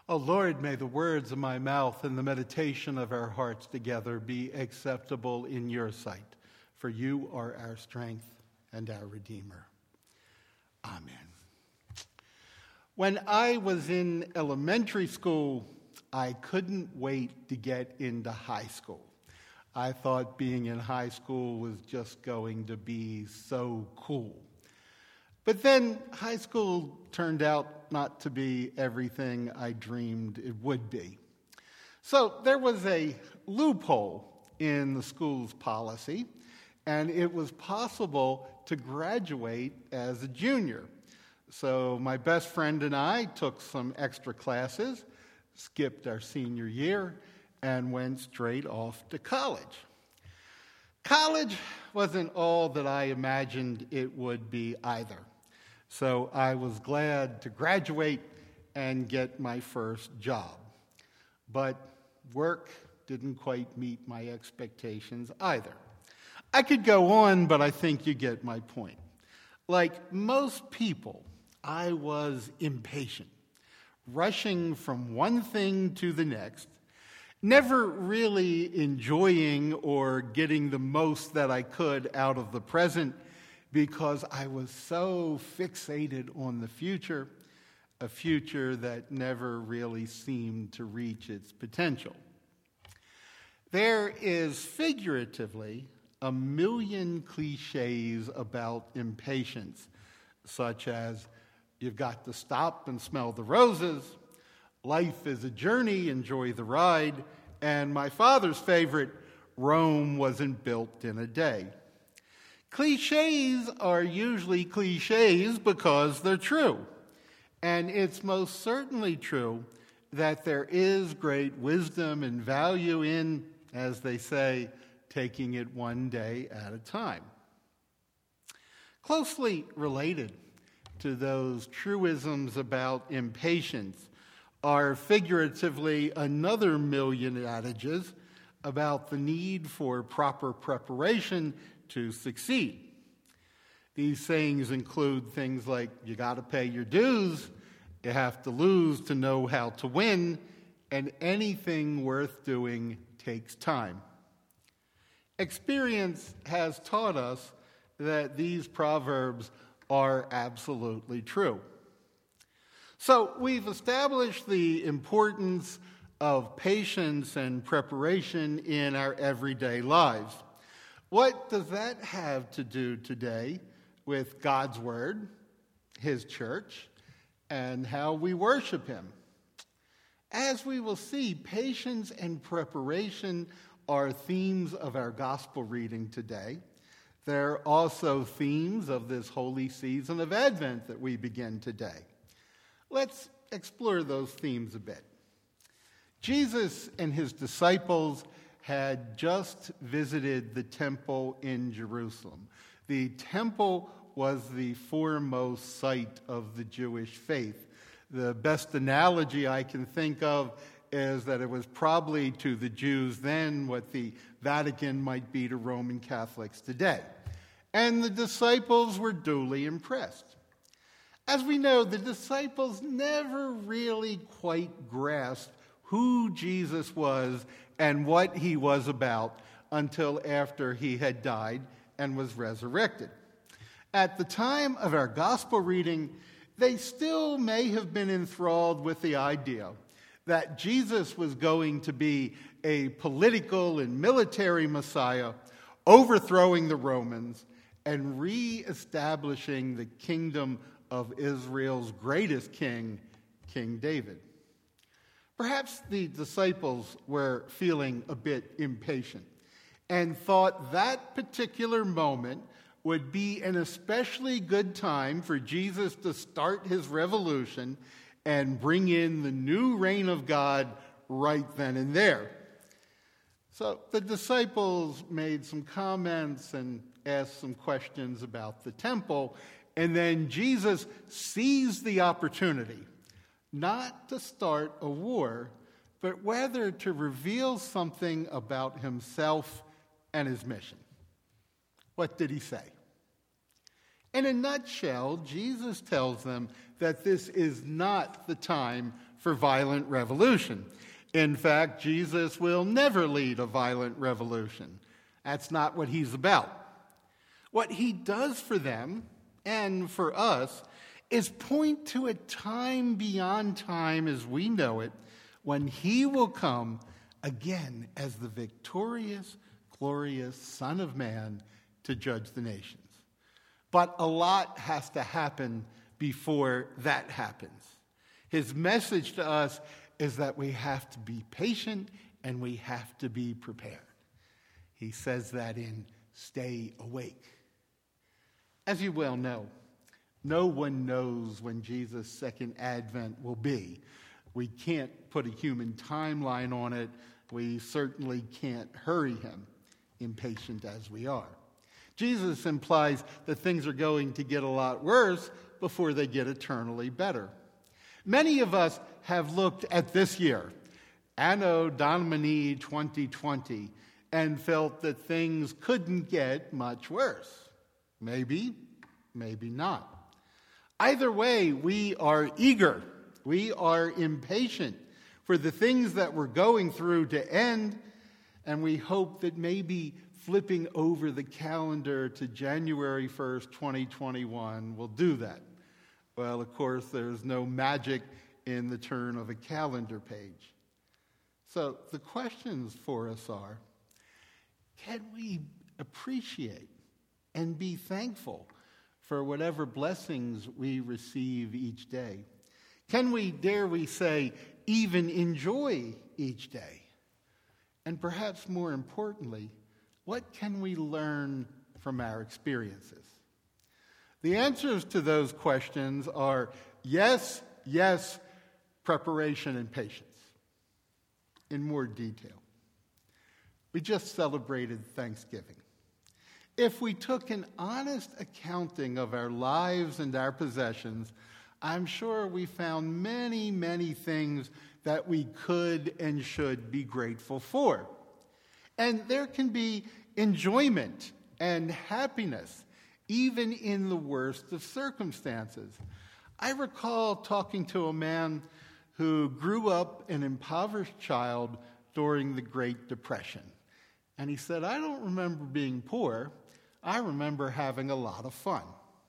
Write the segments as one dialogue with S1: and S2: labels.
S1: O Lord, may the words of my mouth and the meditation of our hearts together be acceptable in your sight, for you are our strength and our Redeemer. Amen. When I was in elementary school, I couldn't wait to get into high school. I thought being in high school was just going to be so cool. But then high school turned out not to be everything I dreamed it would be. So there was a loophole in the school's policy, and it was possible to graduate as a junior. So my best friend and I took some extra classes, skipped our senior year, and went straight off to college. College wasn't all that I imagined it would be either. So I was glad to graduate and get my first job. But work didn't quite meet my expectations either. I could go on, but I think you get my point. Like most people, I was impatient, rushing from one thing to the next, never really enjoying or getting the most that I could out of the present because I was so fixated on the future, a future that never really seemed to reach its potential. There is figuratively a million cliches about impatience, such as you've got to stop and smell the roses, life is a journey, enjoy the ride, and my father's favorite, Rome wasn't built in a day. Cliches are usually cliches because they're true. And it's most certainly true that there is great wisdom and value in, as they say, taking it one day at a time. Closely related to those truisms about impatience are figuratively another million adages about the need for proper preparation to succeed. These sayings include things like, you got to pay your dues, you have to lose to know how to win, and anything worth doing takes time. Experience has taught us that these proverbs are absolutely true. So we've established the importance of patience and preparation in our everyday lives. What does that have to do today with God's Word, His church, and how we worship Him? As we will see, patience and preparation are themes of our gospel reading today. They're also themes of this holy season of Advent that we begin today. Let's explore those themes a bit. Jesus and His disciples had just visited the temple in Jerusalem. The temple was the foremost site of the Jewish faith. The best analogy I can think of is that it was probably to the Jews then what the Vatican might be to Roman Catholics today. And the disciples were duly impressed. As we know, the disciples never really quite grasped who Jesus was and what He was about until after He had died and was resurrected. At the time of our gospel reading, they still may have been enthralled with the idea that Jesus was going to be a political and military Messiah, overthrowing the Romans and re-establishing the kingdom of Israel's greatest king, King David. Perhaps the disciples were feeling a bit impatient and thought that particular moment would be an especially good time for Jesus to start His revolution and bring in the new reign of God right then and there. So the disciples made some comments and asked some questions about the temple, and then Jesus seized the opportunity not to start a war, but rather to reveal something about Himself and His mission. What did He say? In a nutshell, Jesus tells them that this is not the time for violent revolution. In fact, Jesus will never lead a violent revolution. That's not what he's about. What he does for them and for us is point to a time beyond time as we know it, when he will come again as the victorious, glorious Son of Man to judge the nations. But a lot has to happen before that happens. His message to us is that we have to be patient and we have to be prepared. He says that in Stay Awake. As you well know, no one knows when Jesus' second advent will be. We can't put a human timeline on it. We certainly can't hurry him, impatient as we are. Jesus implies that things are going to get a lot worse before they get eternally better. Many of us have looked at this year, Anno Domini 2020, and felt that things couldn't get much worse. Maybe, maybe not. Either way, we are eager. We are impatient for the things that we're going through to end, and we hope that maybe flipping over the calendar to January 1st, 2021 will do that. Well, of course, there's no magic in the turn of a calendar page. So the questions for us are, can we appreciate and be thankful for whatever blessings we receive each day? Can we, dare we say, even enjoy each day? And perhaps more importantly, what can we learn from our experiences? The answers to those questions are yes, yes, preparation, and patience. In more detail, we just celebrated Thanksgiving. If we took an honest accounting of our lives and our possessions, I'm sure we found many, many things that we could and should be grateful for. And there can be enjoyment and happiness, even in the worst of circumstances. I recall talking to a man who grew up an impoverished child during the Great Depression. And he said, I don't remember being poor. I remember having a lot of fun.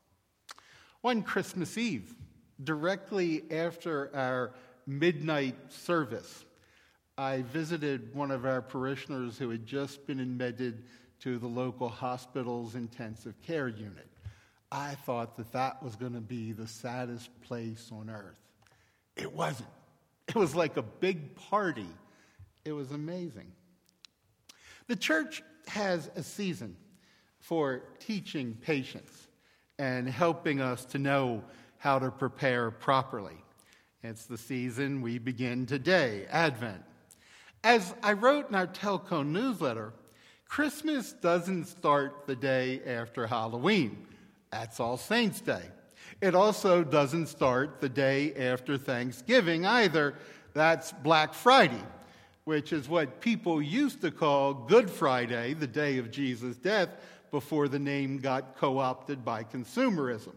S1: One Christmas Eve, directly after our midnight service, I visited one of our parishioners who had just been admitted to the local hospital's intensive care unit. I thought that that was going to be the saddest place on earth. It wasn't. It was like a big party. It was amazing. The church has a season for teaching patience and helping us to know how to prepare properly. It's the season we begin today, Advent. As I wrote in our Telco newsletter, Christmas doesn't start the day after Halloween. That's All Saints' Day. It also doesn't start the day after Thanksgiving either. That's Black Friday, which is what people used to call Good Friday, the day of Jesus' death, before the name got co-opted by consumerism.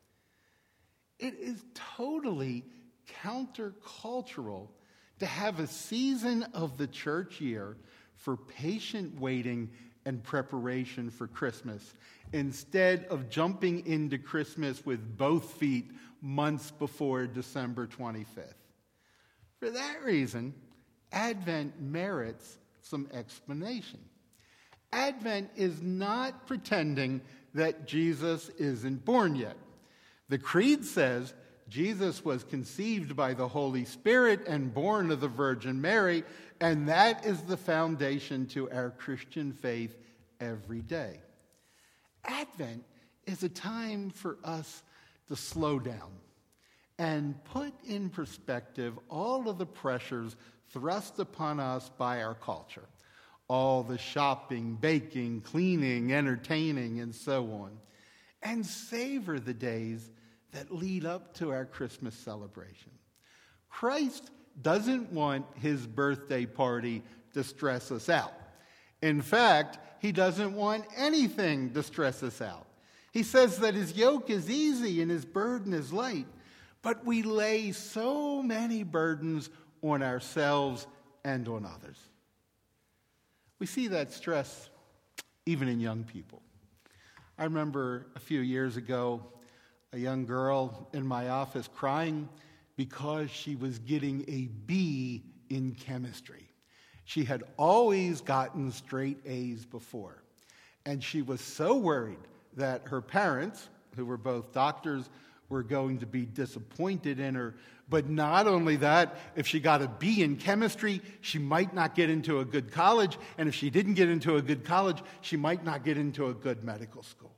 S1: It is totally countercultural to have a season of the church year for patient waiting and preparation for Christmas, instead of jumping into Christmas with both feet months before December 25th. For that reason, Advent merits some explanation. Advent is not pretending that Jesus isn't born yet. The Creed says Jesus was conceived by the Holy Spirit and born of the Virgin Mary, and that is the foundation to our Christian faith every day. Advent is a time for us to slow down and put in perspective all of the pressures thrust upon us by our culture. All the shopping, baking, cleaning, entertaining, and so on. And savor the days that lead up to our Christmas celebration. Christ doesn't want his birthday party to stress us out. In fact, he doesn't want anything to stress us out. He says that his yoke is easy and his burden is light. But we lay so many burdens on ourselves and on others. We see that stress even in young people. I remember a few years ago, a young girl in my office crying because she was getting a B in chemistry. She had always gotten straight A's before. And she was so worried that her parents, who were both doctors, were going to be disappointed in her. But not only that, if she got a B in chemistry, she might not get into a good college. And if she didn't get into a good college, she might not get into a good medical school.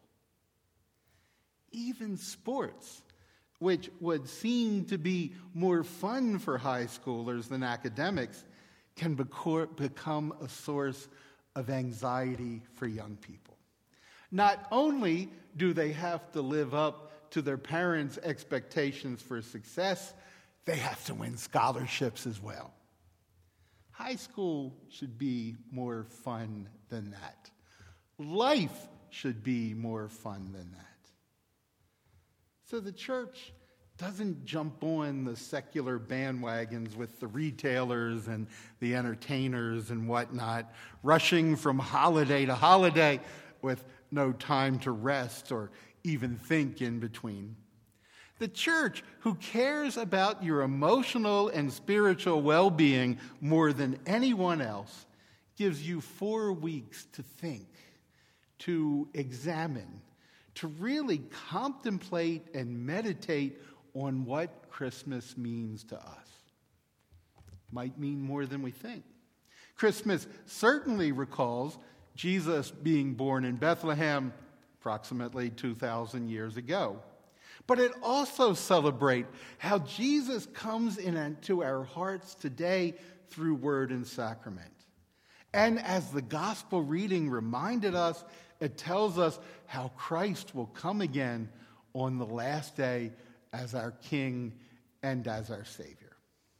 S1: Even sports, which would seem to be more fun for high schoolers than academics, can become a source of anxiety for young people. Not only do they have to live up to their parents' expectations for success, they have to win scholarships as well. High school should be more fun than that. Life should be more fun than that. So the church doesn't jump on the secular bandwagons with the retailers and the entertainers and whatnot, rushing from holiday to holiday with no time to rest or even think in between. The church, who cares about your emotional and spiritual well-being more than anyone else, gives you 4 weeks to think, to examine, to really contemplate and meditate on what Christmas means to us. Might mean more than we think. Christmas certainly recalls Jesus being born in Bethlehem approximately 2,000 years ago. But it also celebrates how Jesus comes into our hearts today through word and sacrament. And as the gospel reading reminded us, it tells us how Christ will come again on the last day as our King and as our Savior.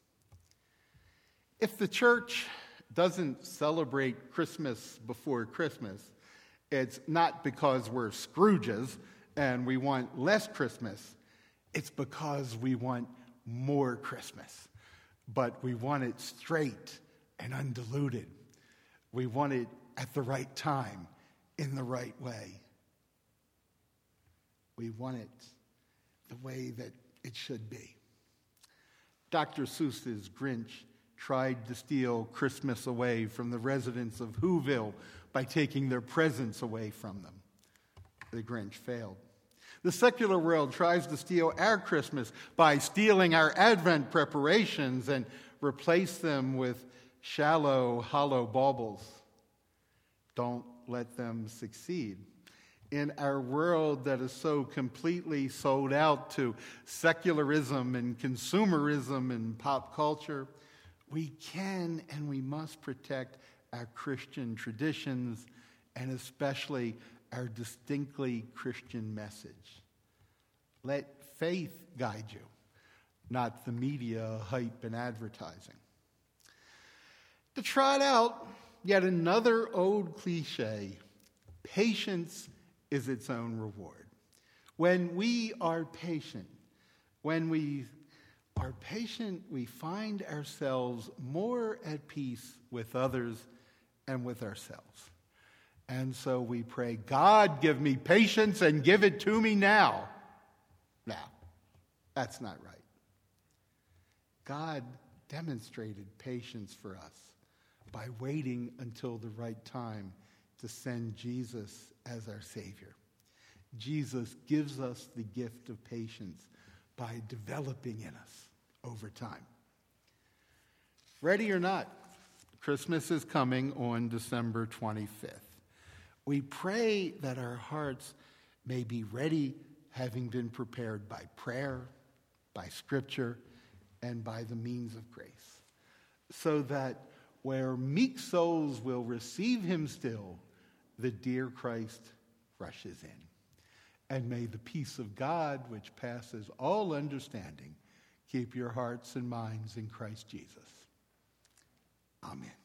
S1: If the church doesn't celebrate Christmas before Christmas, it's not because we're Scrooges and we want less Christmas. It's because we want more Christmas. But we want it straight and undiluted. We want it at the right time, in the right way. We want it the way that it should be. Dr. Seuss's Grinch tried to steal Christmas away from the residents of Whoville by taking their presents away from them. The Grinch failed. The secular world tries to steal our Christmas by stealing our Advent preparations and replace them with shallow, hollow baubles. Don't let them succeed. In our world that is so completely sold out to secularism and consumerism and pop culture, we can and we must protect our Christian traditions and especially our distinctly Christian message. Let faith guide you, not the media hype and advertising. To trot out yet another old cliche, patience is its own reward. When we are patient, we find ourselves more at peace with others and with ourselves. And so we pray, God, give me patience and give it to me now. Now, that's not right. God demonstrated patience for us by waiting until the right time to send Jesus as our Savior. Jesus gives us the gift of patience by developing in us over time. Ready or not, Christmas is coming on December 25th. We pray that our hearts may be ready, having been prepared by prayer, by Scripture, and by the means of grace, so that where meek souls will receive him still, the dear Christ rushes in. And may the peace of God, which passes all understanding, keep your hearts and minds in Christ Jesus. Amen.